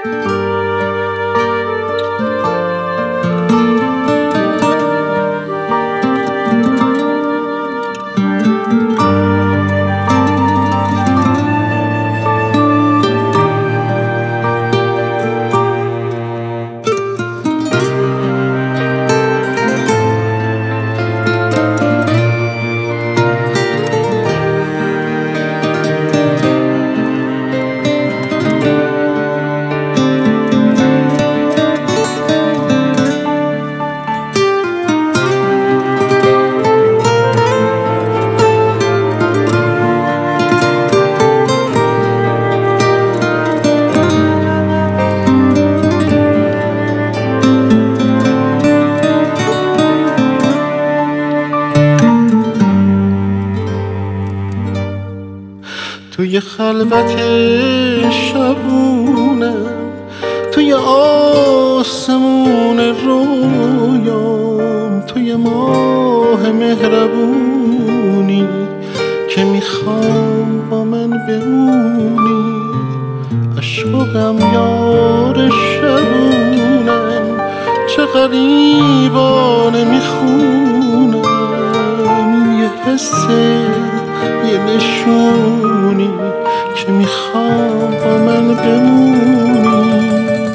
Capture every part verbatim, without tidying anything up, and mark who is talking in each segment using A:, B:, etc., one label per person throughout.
A: توی خلوت شبونم، توی آسمون رویام، توی ماه مهربونی که میخوام با من بمونی. عشقم یار شبونم، چه غریبانه میخونم یه حسه، یه نشونی که میخوام با من بمونی.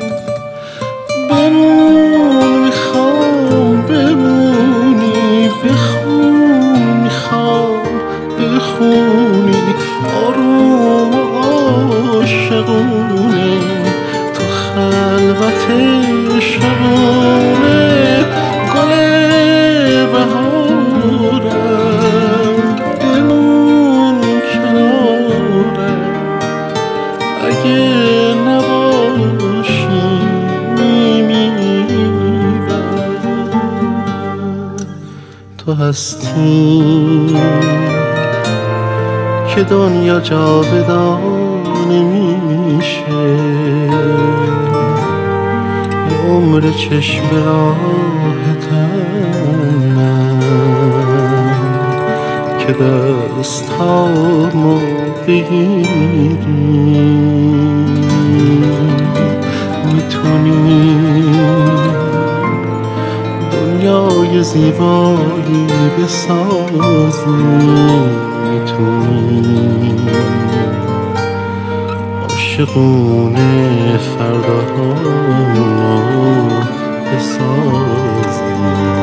A: بمون میخوام بمونی، بخون میخوام بخونی، آروم و عاشقونه تو خلوت شبونه. گل بهارم بمون کنارم، اگه نباشی میمیرم. تو هستی که دنیا جاودانه میشه، یه عمر چشم راحتم من که دستامو بگیری. میتونی دنیای زیبایی بسازی، میتونی عاشقونه فرداهامو بسازی.